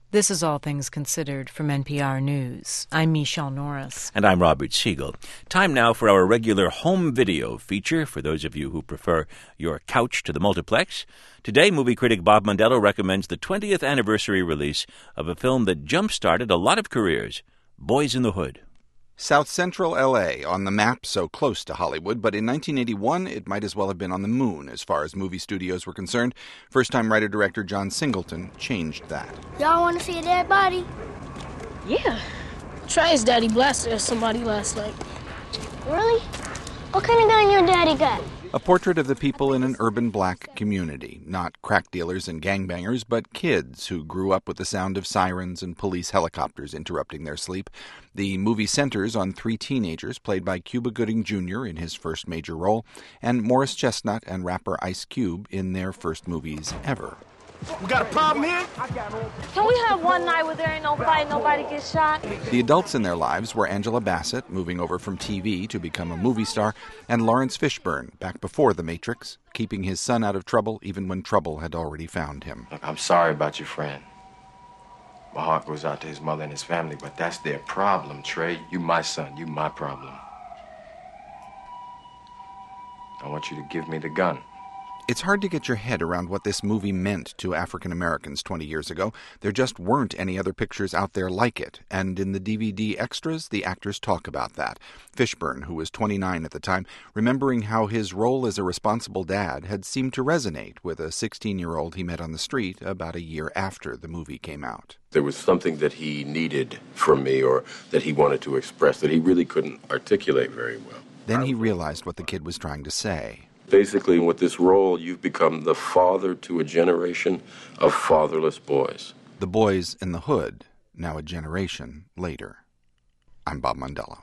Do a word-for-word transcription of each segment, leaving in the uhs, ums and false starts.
This is All Things Considered from N P R News. I'm Michelle Norris. And I'm Robert Siegel. Time now for our regular home video feature for those of you who prefer your couch to the multiplex. Today, movie critic Bob Mondello recommends the twentieth anniversary release of a film that jump-started a lot of careers, Boys in the Hood. South Central L A, on the map so close to Hollywood, but in nineteen eighty-one it might as well have been on the moon as far as movie studios were concerned. First-time writer-director John Singleton changed that. Y'all want to see a dead body? Yeah. Trey's daddy blasted somebody last night. Really? What kind of gun your daddy got? A portrait of the people in an urban black community. Not crack dealers and gangbangers, but kids who grew up with the sound of sirens and police helicopters interrupting their sleep. The movie centers on three teenagers, played by Cuba Gooding Junior in his first major role, and Morris Chestnut and rapper Ice Cube in their first movies ever. We got a problem here? Can we have one night where there ain't no fight, nobody gets shot? The adults in their lives were Angela Bassett, moving over from T V to become a movie star, and Lawrence Fishburne, back before The Matrix, keeping his son out of trouble even when trouble had already found him. Look, I'm sorry about your friend. My heart goes out to his mother and his family, but that's their problem, Trey. You my son, you my problem. I want you to give me the gun. It's hard to get your head around what this movie meant to African Americans twenty years ago. There just weren't any other pictures out there like it, and in the D V D extras, the actors talk about that. Fishburne, who was twenty-nine at the time, remembering how his role as a responsible dad had seemed to resonate with a sixteen-year-old he met on the street about a year after the movie came out. There was something that he needed from me or that he wanted to express that he really couldn't articulate very well. Then he realized what the kid was trying to say. Basically, with this role, you've become the father to a generation of fatherless boys. The Boys in the Hood, now a generation later. I'm Bob Mondello.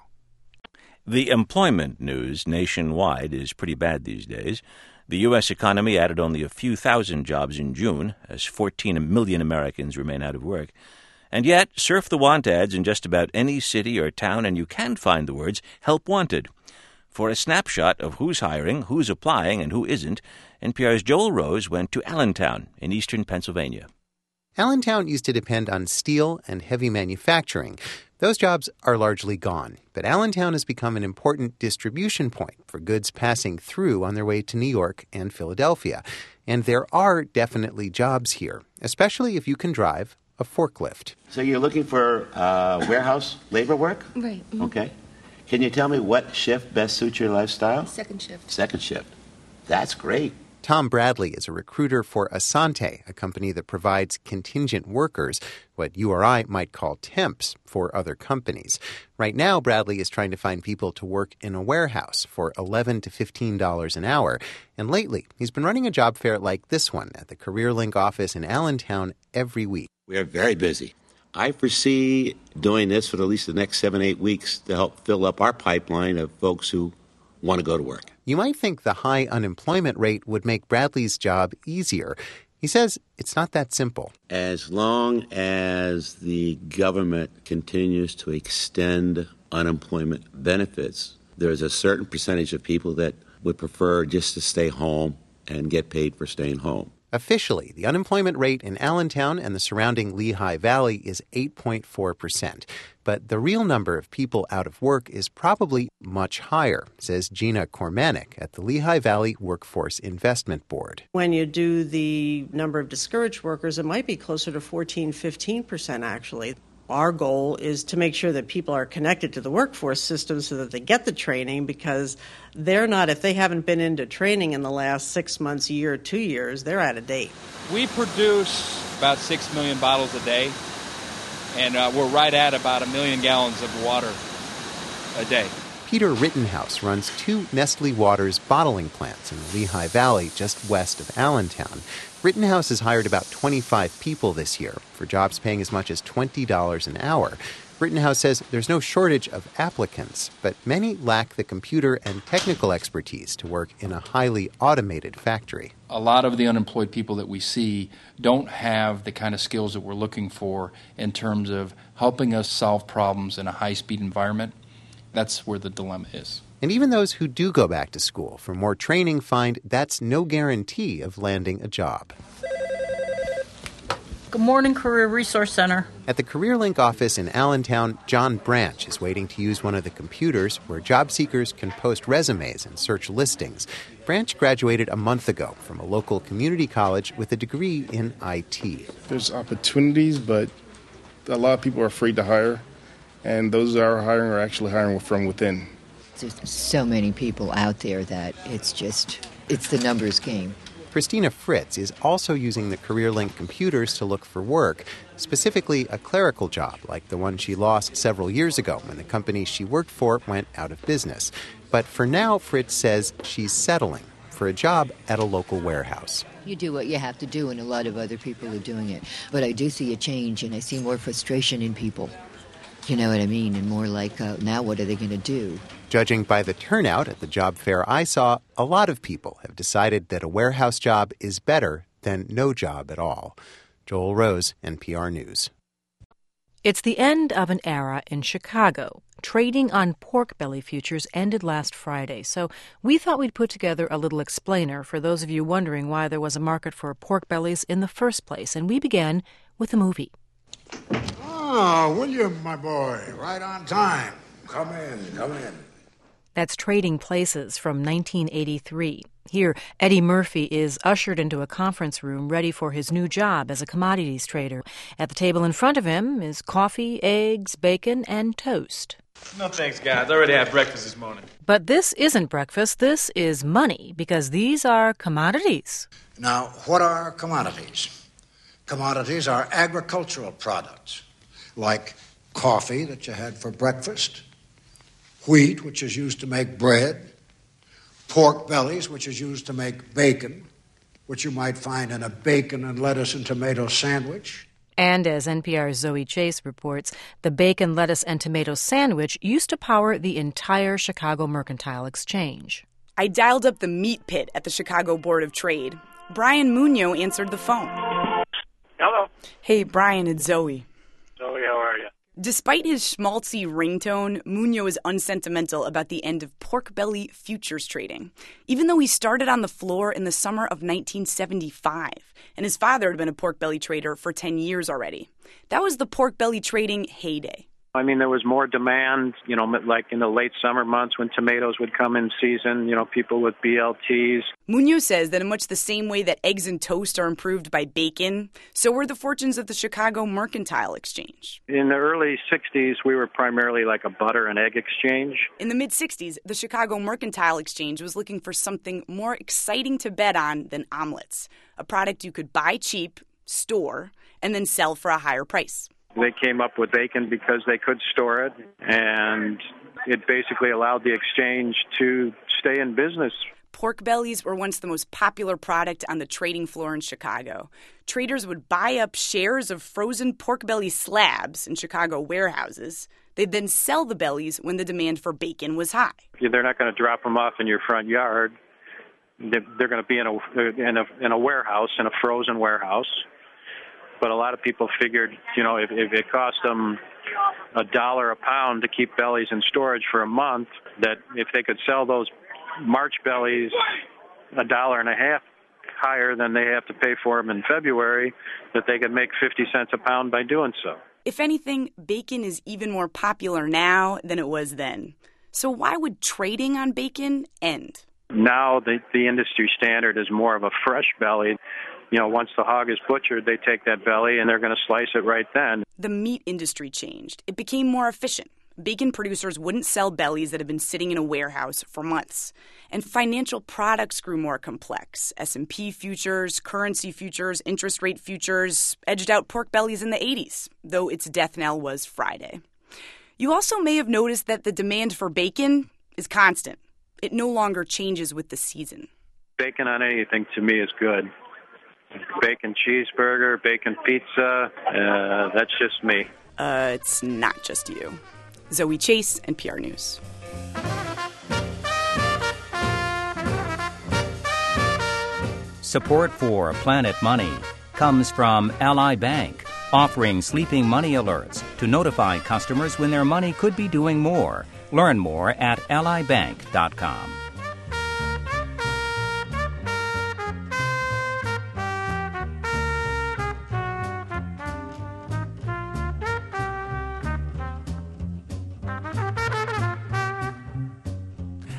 The employment news nationwide is pretty bad these days. The U S economy added only a few thousand jobs in June, as fourteen million Americans remain out of work. And yet, surf the want ads in just about any city or town, and you can find the words, Help Wanted. For a snapshot of who's hiring, who's applying, and who isn't, N P R's Joel Rose went to Allentown in eastern Pennsylvania. Allentown used to depend on steel and heavy manufacturing. Those jobs are largely gone, but Allentown has become an important distribution point for goods passing through on their way to New York and Philadelphia. And there are definitely jobs here, especially if you can drive a forklift. So you're looking for uh, warehouse labor work? Right. Mm-hmm. Okay. Can you tell me what shift best suits your lifestyle? Second shift. Second shift. That's great. Tom Bradley is a recruiter for Asante, a company that provides contingent workers, what you or I might call temps, for other companies. Right now, Bradley is trying to find people to work in a warehouse for eleven to fifteen dollars an hour. And lately, he's been running a job fair like this one at the CareerLink office in Allentown every week. We are very busy. I foresee doing this for at least the next seven, eight weeks to help fill up our pipeline of folks who want to go to work. You might think the high unemployment rate would make Bradley's job easier. He says it's not that simple. As long as the government continues to extend unemployment benefits, there's a certain percentage of people that would prefer just to stay home and get paid for staying home. Officially, the unemployment rate in Allentown and the surrounding Lehigh Valley is eight point four percent. But the real number of people out of work is probably much higher, says Gina Kormanek at the Lehigh Valley Workforce Investment Board. When you do the number of discouraged workers, it might be closer to fourteen, fifteen percent actually. Our goal is to make sure that people are connected to the workforce system so that they get the training, because they're not, if they haven't been into training in the last six months, year, two years, they're out of date. We produce about six million bottles a day, and uh, we're right at about a million gallons of water a day. Peter Rittenhouse runs two Nestle Waters bottling plants in the Lehigh Valley just west of Allentown. Rittenhouse has hired about twenty-five people this year for jobs paying as much as twenty dollars an hour. Rittenhouse says there's no shortage of applicants, but many lack the computer and technical expertise to work in a highly automated factory. A lot of the unemployed people that we see don't have the kind of skills that we're looking for in terms of helping us solve problems in a high-speed environment. That's where the dilemma is. And even those who do go back to school for more training find that's no guarantee of landing a job. Good morning, Career Resource Center. At the CareerLink office in Allentown, John Branch is waiting to use one of the computers where job seekers can post resumes and search listings. Branch graduated a month ago from a local community college with a degree in I T. There's opportunities, but a lot of people are afraid to hire, and those that are hiring are actually hiring from within. There's so many people out there that it's just, it's the numbers game. Christina Fritz is also using the CareerLink computers to look for work, specifically a clerical job like the one she lost several years ago when the company she worked for went out of business. But for now, Fritz says she's settling for a job at a local warehouse. You do what you have to do, and a lot of other people are doing it. But I do see a change, and I see more frustration in people. You know what I mean? And more like, uh, now what are they going to do? Judging by the turnout at the job fair I saw, a lot of people have decided that a warehouse job is better than no job at all. Joel Rose, N P R News. It's the end of an era in Chicago. Trading on pork belly futures ended last Friday, so we thought we'd put together a little explainer for those of you wondering why there was a market for pork bellies in the first place, and we began with a movie. Oh, William, my boy, right on time. Come in, come in. That's Trading Places from nineteen eighty-three. Here, Eddie Murphy is ushered into a conference room ready for his new job as a commodities trader. At the table in front of him is coffee, eggs, bacon, and toast. No thanks, guys. I already had breakfast this morning. But this isn't breakfast. This is money, because these are commodities. Now, what are commodities? Commodities are agricultural products, like coffee that you had for breakfast, wheat, which is used to make bread, pork bellies, which is used to make bacon, which you might find in a bacon and lettuce and tomato sandwich. And as N P R's Zoe Chase reports, the bacon, lettuce, and tomato sandwich used to power the entire Chicago Mercantile Exchange. I dialed up the meat pit at the Chicago Board of Trade. Brian Munoz answered the phone. Hello. Hey, Brian, it's Zoe. Zoe, how are you? Despite his schmaltzy ringtone, Munoz is unsentimental about the end of pork belly futures trading, even though he started on the floor in the summer of nineteen seventy-five, and his father had been a pork belly trader for ten years already. That was the pork belly trading heyday. I mean, there was more demand, you know, like in the late summer months when tomatoes would come in season, you know, people with B L Ts. Munoz says that in much the same way that eggs and toast are improved by bacon, so were the fortunes of the Chicago Mercantile Exchange. In the early sixties, we were primarily like a butter and egg exchange. In the mid-sixties, the Chicago Mercantile Exchange was looking for something more exciting to bet on than omelets, a product you could buy cheap, store, and then sell for a higher price. They came up with bacon because they could store it, and it basically allowed the exchange to stay in business. Pork bellies were once the most popular product on the trading floor in Chicago. Traders would buy up shares of frozen pork belly slabs in Chicago warehouses. They'd then sell the bellies when the demand for bacon was high. They're not going to drop them off in your front yard. They're going to be in a, in a, in a warehouse, in a frozen warehouse. But a lot of people figured, you know, if, if it cost them a dollar a pound to keep bellies in storage for a month, that if they could sell those March bellies a dollar and a half higher than they have to pay for them in February, that they could make fifty cents a pound by doing so. If anything, bacon is even more popular now than it was then. So why would trading on bacon end? Now the, the industry standard is more of a fresh belly. You know, once the hog is butchered, they take that belly and they're going to slice it right then. The meat industry changed. It became more efficient. Bacon producers wouldn't sell bellies that had been sitting in a warehouse for months. And financial products grew more complex. S and P futures, currency futures, interest rate futures edged out pork bellies in the eighties, though its death knell was Friday. You also may have noticed that the demand for bacon is constant. It no longer changes with the season. Bacon on anything, to me, is good. Bacon cheeseburger, bacon pizza, uh, that's just me. Uh, it's not just you. Zoe Chase, N P R News. Support for Planet Money comes from Ally Bank, offering sleeping money alerts to notify customers when their money could be doing more. Learn more at ally bank dot com.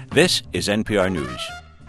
This is N P R News.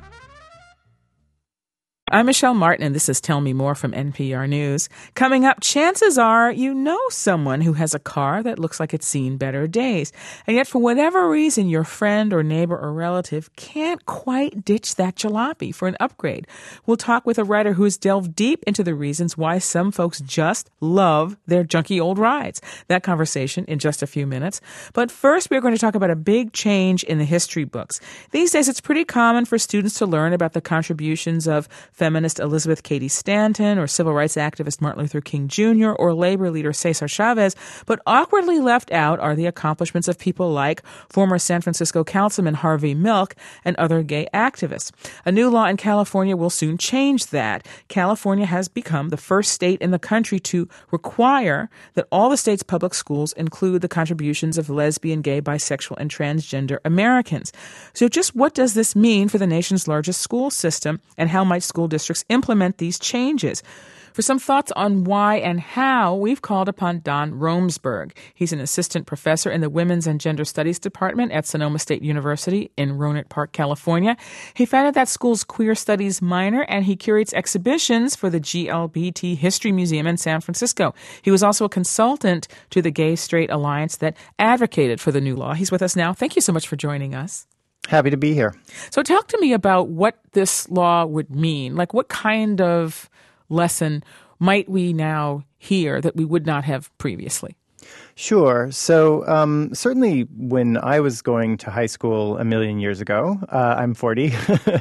I'm Michelle Martin, and this is Tell Me More from N P R News. Coming up, chances are you know someone who has a car that looks like it's seen better days. And yet, for whatever reason, your friend or neighbor or relative can't quite ditch that jalopy for an upgrade. We'll talk with a writer who's delved deep into the reasons why some folks just love their junky old rides. That conversation in just a few minutes. But first, we're going to talk about a big change in the history books. These days, it's pretty common for students to learn about the contributions of feminist Elizabeth Cady Stanton or civil rights activist Martin Luther King Junior or labor leader Cesar Chavez, but awkwardly left out are the accomplishments of people like former San Francisco councilman Harvey Milk and other gay activists. A new law in California will soon change that. California has become the first state in the country to require that all the state's public schools include the contributions of lesbian, gay, bisexual, and transgender Americans. So just what does this mean for the nation's largest school system, and how might school districts implement these changes? For some thoughts on why and how, we've called upon Don Romsberg. He's an assistant professor in the Women's and Gender Studies Department at Sonoma State University in Roanoke Park, California. He founded that school's Queer Studies minor, and he curates exhibitions for the G L B T History Museum in San Francisco. He was also a consultant to the Gay Straight Alliance that advocated for the new law. He's with us now. Thank you so much for joining us. Happy to be here. So talk to me about what this law would mean. Like, what kind of lesson might we now hear that we would not have previously? Sure. So um, certainly when I was going to high school a million years ago, uh, I'm forty,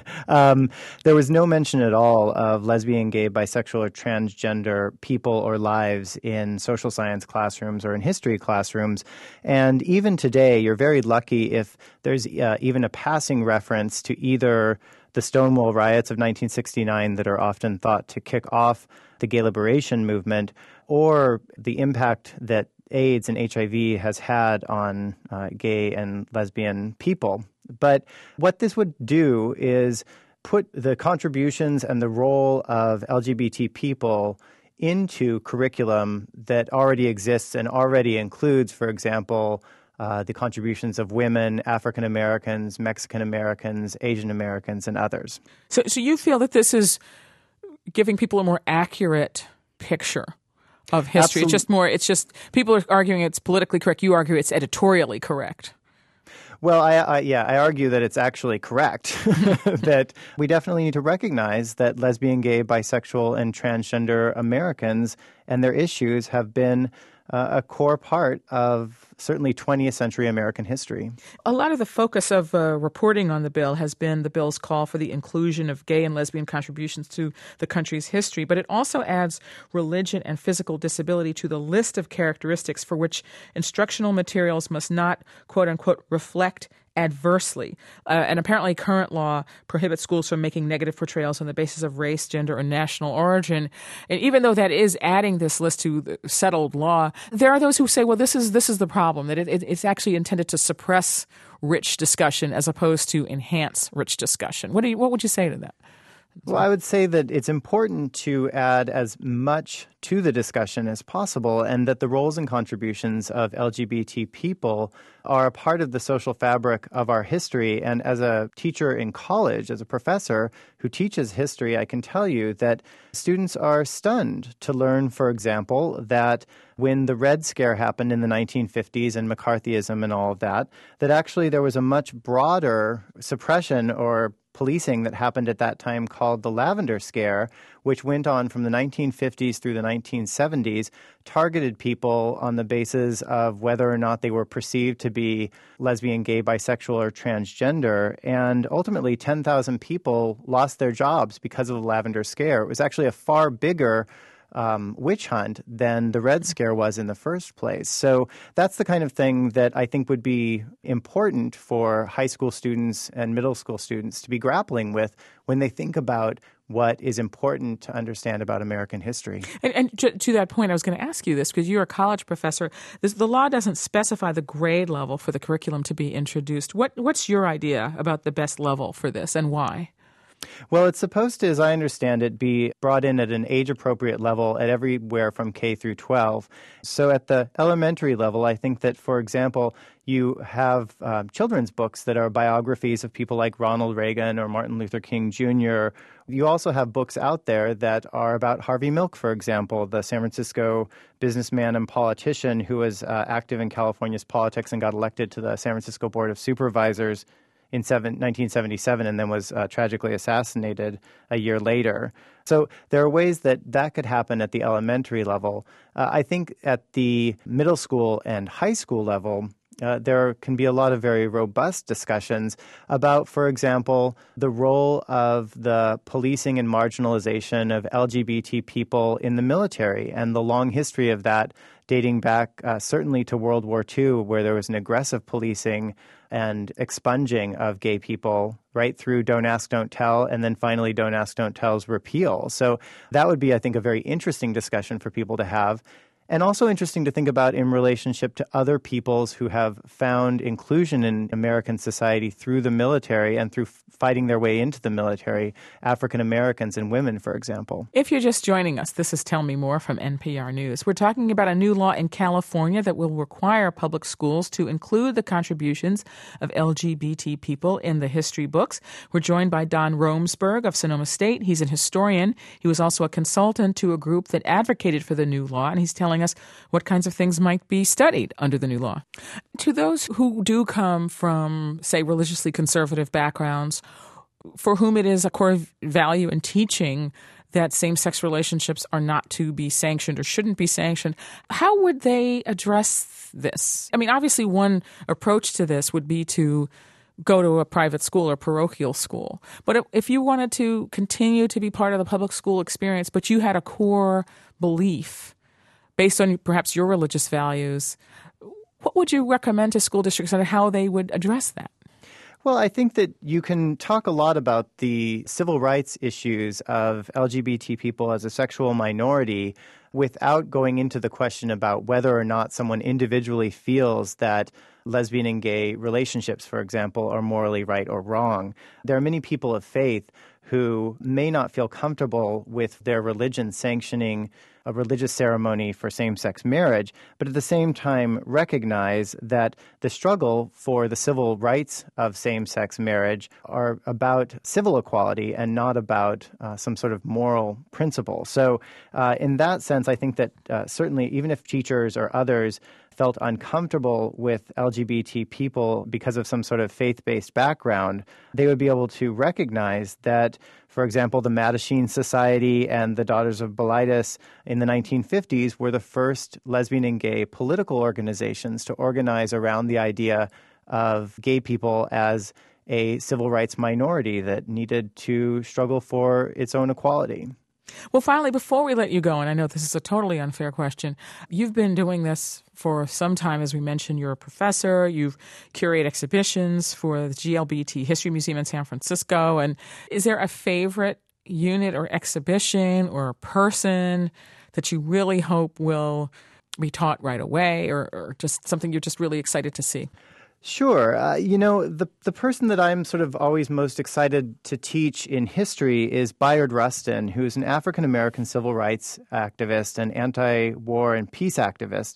um, there was no mention at all of lesbian, gay, bisexual, or transgender people or lives in social science classrooms or in history classrooms. And even today, you're very lucky if there's uh, even a passing reference to either the Stonewall riots of nineteen sixty-nine that are often thought to kick off the gay liberation movement, or the impact that AIDS and H I V has had on uh, gay and lesbian people. But what this would do is put the contributions and the role of L G B T people into curriculum that already exists and already includes, for example, uh, the contributions of women, African Americans, Mexican Americans, Asian Americans, and others. So, so you feel that this is giving people a more accurate picture of history. Absolutely. It's just more, it's just, people are arguing it's politically correct. You argue it's editorially correct. Well, I, I, yeah, I argue that it's actually correct, that we definitely need to recognize that lesbian, gay, bisexual, and transgender Americans and their issues have been uh, a core part of certainly twentieth century American history. A lot of the focus of uh, reporting on the bill has been the bill's call for the inclusion of gay and lesbian contributions to the country's history, but it also adds religion and physical disability to the list of characteristics for which instructional materials must not, quote unquote, reflect adversely. Uh, and apparently current law prohibits schools from making negative portrayals on the basis of race, gender, or national origin. And even though that is adding this list to the settled law, there are those who say, well, this is this is the problem, that it, it, it's actually intended to suppress rich discussion as opposed to enhance rich discussion. What do you, what would you say to that? Well, I would say that it's important to add as much to the discussion as possible, and that the roles and contributions of L G B T people are a part of the social fabric of our history. And as a teacher in college, as a professor who teaches history, I can tell you that students are stunned to learn, for example, that when the Red Scare happened in the nineteen fifties and McCarthyism and all of that, that actually there was a much broader suppression or policing that happened at that time called the Lavender Scare, which went on from the nineteen fifties through the nineteen seventies, targeted people on the basis of whether or not they were perceived to be lesbian, gay, bisexual, or transgender. And ultimately, ten thousand people lost their jobs because of the Lavender Scare. It was actually a far bigger Um, witch hunt than the Red Scare was in the first place. So that's the kind of thing that I think would be important for high school students and middle school students to be grappling with when they think about what is important to understand about American history. And, and to, to that point, I was going to ask you this, because you're a college professor. This, the law doesn't specify the grade level for the curriculum to be introduced. What What's your idea about the best level for this, and why? Well, it's supposed to, as I understand it, be brought in at an age-appropriate level at everywhere from K through twelve. So at the elementary level, I think that, for example, you have uh, children's books that are biographies of people like Ronald Reagan or Martin Luther King Junior You also have books out there that are about Harvey Milk, for example, the San Francisco businessman and politician who was uh, active in California's politics and got elected to the San Francisco Board of Supervisors in nineteen seventy-seven and then was uh, tragically assassinated a year later. So there are ways that that could happen at the elementary level. Uh, I think at the middle school and high school level, Uh, there can be a lot of very robust discussions about, for example, the role of the policing and marginalization of L G B T people in the military and the long history of that dating back uh, certainly to World War Two, where there was an aggressive policing and expunging of gay people right through Don't Ask, Don't Tell, and then finally Don't Ask, Don't Tell's repeal. So that would be, I think, a very interesting discussion for people to have. And also interesting to think about in relationship to other peoples who have found inclusion in American society through the military and through fighting their way into the military, African Americans and women, for example. If you're just joining us, this is Tell Me More from N P R News. We're talking about a new law in California that will require public schools to include the contributions of L G B T people in the history books. We're joined by Don Romsberg of Sonoma State. He's an historian. He was also a consultant to a group that advocated for the new law, and he's telling us what kinds of things might be studied under the new law. To those who do come from, say, religiously conservative backgrounds, for whom it is a core value in teaching that same-sex relationships are not to be sanctioned or shouldn't be sanctioned, how would they address this? I mean, obviously one approach to this would be to go to a private school or parochial school. But if you wanted to continue to be part of the public school experience, but you had a core belief based on perhaps your religious values, what would you recommend to school districts on how they would address that? Well, I think that you can talk a lot about the civil rights issues of L G B T people as a sexual minority without going into the question about whether or not someone individually feels that lesbian and gay relationships, for example, are morally right or wrong. There are many people of faith who may not feel comfortable with their religion sanctioning a religious ceremony for same-sex marriage, but at the same time recognize that the struggle for the civil rights of same-sex marriage are about civil equality and not about uh, some sort of moral principle. So uh, in that sense, I think that uh, certainly even if teachers or others felt uncomfortable with L G B T people because of some sort of faith-based background, they would be able to recognize that, for example, the Mattachine Society and the Daughters of Bilitis in the nineteen fifties were the first lesbian and gay political organizations to organize around the idea of gay people as a civil rights minority that needed to struggle for its own equality. Well, finally, before we let you go, and I know this is a totally unfair question, you've been doing this for some time. As we mentioned, you're a professor. You've curated exhibitions for the G L B T History Museum in San Francisco. And is there a favorite unit or exhibition or person that you really hope will be taught right away, or, or just something you're just really excited to see? Sure. Uh, you know, the the person that I'm sort of always most excited to teach in history is Bayard Rustin, who's an African-American civil rights activist and anti-war and peace activist,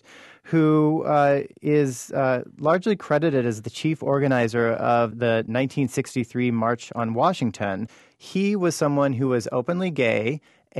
who uh, is uh, largely credited as the chief organizer of the nineteen sixty-three March on Washington. He was someone who was openly gay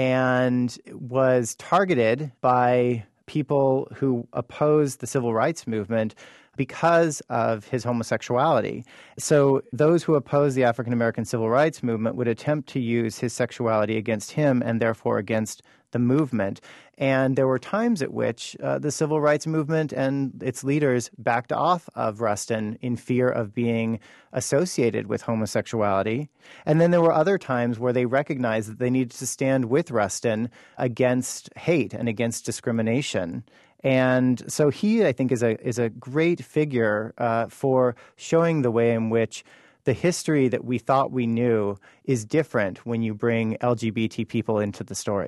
and was targeted by people who opposed the civil rights movement because of his homosexuality. So those who oppose the African American civil rights movement would attempt to use his sexuality against him and therefore against the movement. And there were times at which uh, the civil rights movement and its leaders backed off of Rustin in fear of being associated with homosexuality. And then there were other times where they recognized that they needed to stand with Rustin against hate and against discrimination. And so he, I think, is a is a great figure uh, for showing the way in which the history that we thought we knew is different when you bring L G B T people into the story.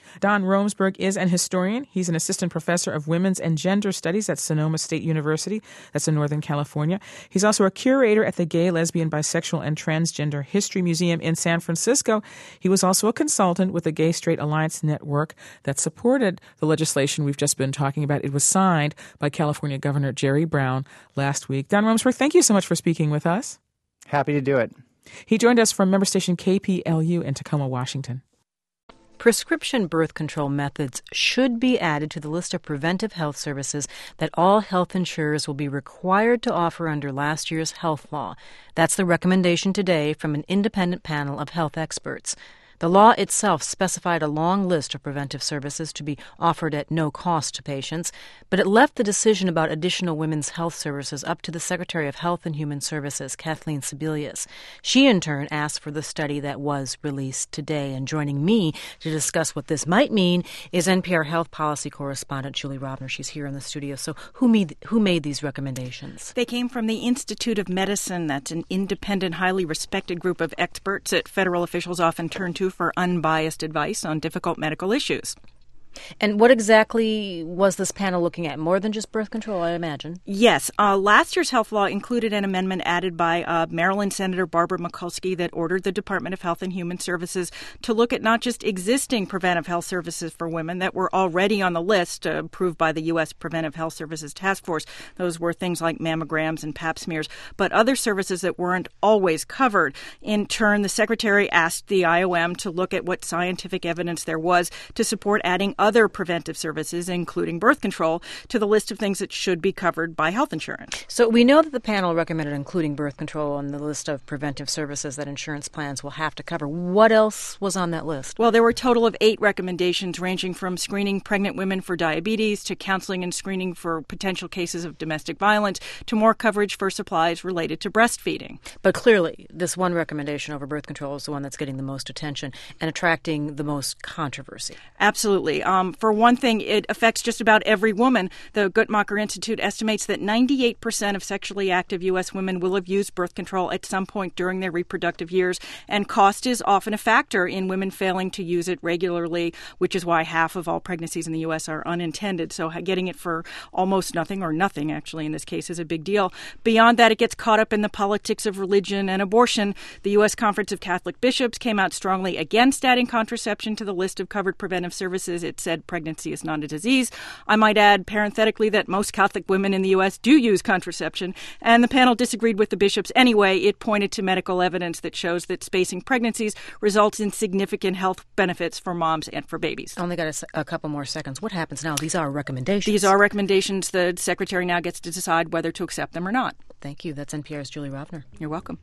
Don Romsberg is an historian. He's an assistant professor of women's and gender studies at Sonoma State University. That's in Northern California. He's also a curator at the Gay, Lesbian, Bisexual, and Transgender History Museum in San Francisco. He was also a consultant with the Gay Straight Alliance Network that supported the legislation we've just been talking about. It was signed by California Governor Jerry Brown last week. Don Romsberg, thank you so much for speaking with us. Happy to do it. He joined us from member station K P L U in Tacoma, Washington. Prescription birth control methods should be added to the list of preventive health services that all health insurers will be required to offer under last year's health law. That's the recommendation today from an independent panel of health experts. The law itself specified a long list of preventive services to be offered at no cost to patients, but it left the decision about additional women's health services up to the Secretary of Health and Human Services, Kathleen Sebelius. She, in turn, asked for the study that was released today. And joining me to discuss what this might mean is N P R health policy correspondent Julie Rovner. She's here in the studio. So who made, who made these recommendations? They came from the Institute of Medicine. That's an independent, highly respected group of experts that federal officials often turn to for unbiased advice on difficult medical issues. And what exactly was this panel looking at? More than just birth control, I imagine. Yes. Uh, last year's health law included an amendment added by uh, Maryland Senator Barbara Mikulski that ordered the Department of Health and Human Services to look at not just existing preventive health services for women that were already on the list uh, approved by the U S Preventive Health Services Task Force. Those were things like mammograms and pap smears, but other services that weren't always covered. In turn, the Secretary asked the I O M to look at what scientific evidence there was to support adding other preventive services, including birth control, to the list of things that should be covered by health insurance. So we know that the panel recommended including birth control on the list of preventive services that insurance plans will have to cover. What else was on that list? Well, there were a total of eight recommendations ranging from screening pregnant women for diabetes to counseling and screening for potential cases of domestic violence to more coverage for supplies related to breastfeeding. But clearly, this one recommendation over birth control is the one that's getting the most attention and attracting the most controversy. Absolutely. Um, for one thing, it affects just about every woman. The Guttmacher Institute estimates that ninety-eight percent of sexually active U S women will have used birth control at some point during their reproductive years, and cost is often a factor in women failing to use it regularly, which is why half of all pregnancies in the U S are unintended. So getting it for almost nothing, or nothing actually in this case, is a big deal. Beyond that, it gets caught up in the politics of religion and abortion. The U S Conference of Catholic Bishops came out strongly against adding contraception to the list of covered preventive services. It said pregnancy is not a disease. I might add parenthetically that most Catholic women in the U S do use contraception, and the panel disagreed with the bishops anyway. It pointed to medical evidence that shows that spacing pregnancies results in significant health benefits for moms and for babies. I only got a, a couple more seconds. What happens now? These are recommendations. These are recommendations. The Secretary now gets to decide whether to accept them or not. Thank you. That's N P R's Julie Rovner. You're welcome.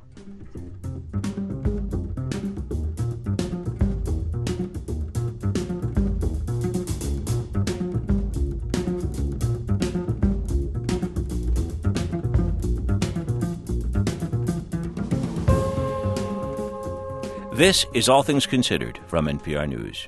This is All Things Considered from N P R News.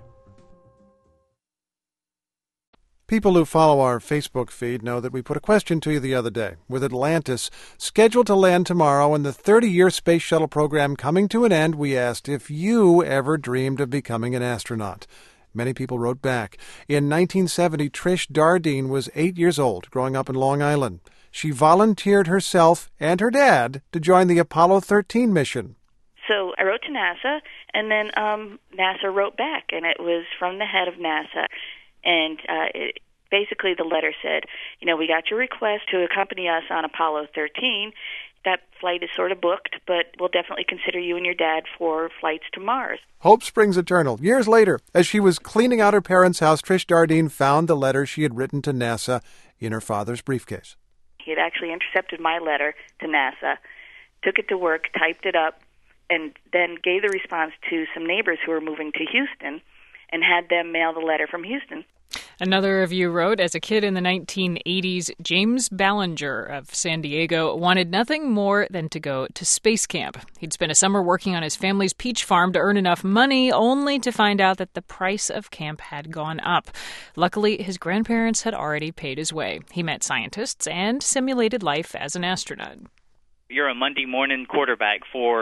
People who follow our Facebook feed know that we put a question to you the other day. With Atlantis scheduled to land tomorrow and the thirty-year space shuttle program coming to an end, we asked if you ever dreamed of becoming an astronaut. Many people wrote back. In nineteen seventy, Trish Dardeen was eight years old, growing up in Long Island. She volunteered herself and her dad to join the Apollo thirteen mission. So I wrote to NASA, and then um, NASA wrote back, and it was from the head of NASA. And uh, it, basically the letter said, you know, we got your request to accompany us on Apollo thirteen. That flight is sort of booked, but we'll definitely consider you and your dad for flights to Mars. Hope springs eternal. Years later, as she was cleaning out her parents' house, Trish Dardeen found the letter she had written to NASA in her father's briefcase. He had actually intercepted my letter to NASA, took it to work, typed it up, and then gave the response to some neighbors who were moving to Houston and had them mail the letter from Houston. Another of you wrote, as a kid in the nineteen eighties, James Ballinger of San Diego wanted nothing more than to go to space camp. He'd spent a summer working on his family's peach farm to earn enough money, only to find out that the price of camp had gone up. Luckily, his grandparents had already paid his way. He met scientists and simulated life as an astronaut. You're a Monday morning quarterback for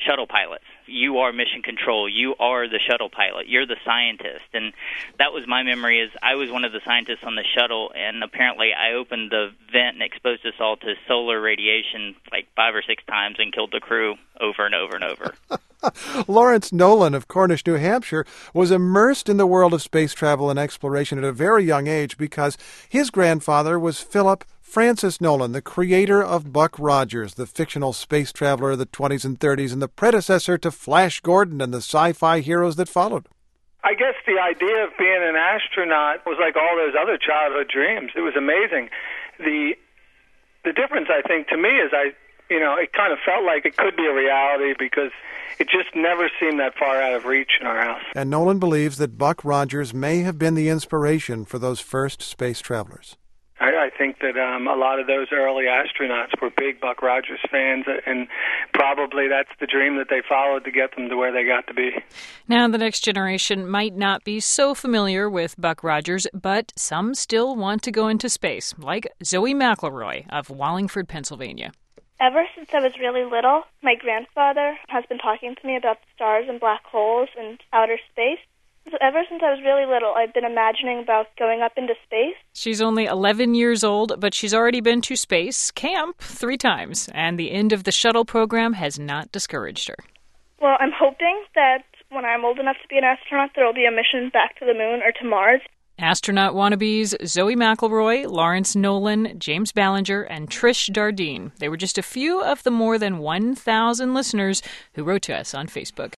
shuttle pilots. You are mission control. You are the shuttle pilot. You're the scientist. And that was my memory is I was one of the scientists on the shuttle, and apparently I opened the vent and exposed us all to solar radiation like five or six times and killed the crew over and over and over. Lawrence Nolan of Cornish, New Hampshire, was immersed in the world of space travel and exploration at a very young age because his grandfather was Philip Francis Nolan, the creator of Buck Rogers, the fictional space traveler of the twenties and thirties and the predecessor to Flash Gordon and the sci-fi heroes that followed. I guess the idea of being an astronaut was like all those other childhood dreams. It was amazing. The the difference, I think, to me is I, you know, it kind of felt like it could be a reality because it just never seemed that far out of reach in our house. And Nolan believes that Buck Rogers may have been the inspiration for those first space travelers. I, I think that um, a lot of those early astronauts were big Buck Rogers fans, and probably that's the dream that they followed to get them to where they got to be. Now, the next generation might not be so familiar with Buck Rogers, but some still want to go into space, like Zoe McElroy of Wallingford, Pennsylvania. Ever since I was really little, my grandfather has been talking to me about the stars and black holes and outer space. So ever since I was really little, I've been imagining about going up into space. She's only eleven years old, but she's already been to space camp three times, and the end of the shuttle program has not discouraged her. Well, I'm hoping that when I'm old enough to be an astronaut, there will be a mission back to the moon or to Mars. Astronaut wannabes Zoe McElroy, Lawrence Nolan, James Ballinger, and Trish Dardeen. They were just a few of the more than one thousand listeners who wrote to us on Facebook.